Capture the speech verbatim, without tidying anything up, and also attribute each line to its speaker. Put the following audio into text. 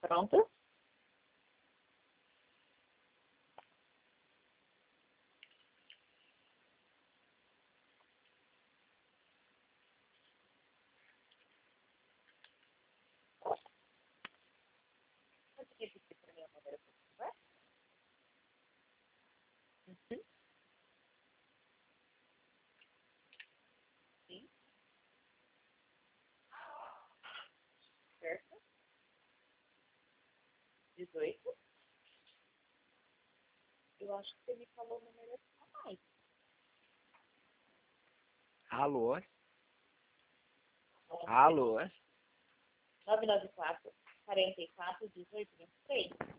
Speaker 1: Pronto? Pode repetir para mim o número, por favor? Uhum. Sim. Certo. dezoito. Eu acho que você me falou o número a mais.
Speaker 2: Alô? Alô?
Speaker 1: nove nove quatro, quarenta e quatro, dezoito, vinte e três.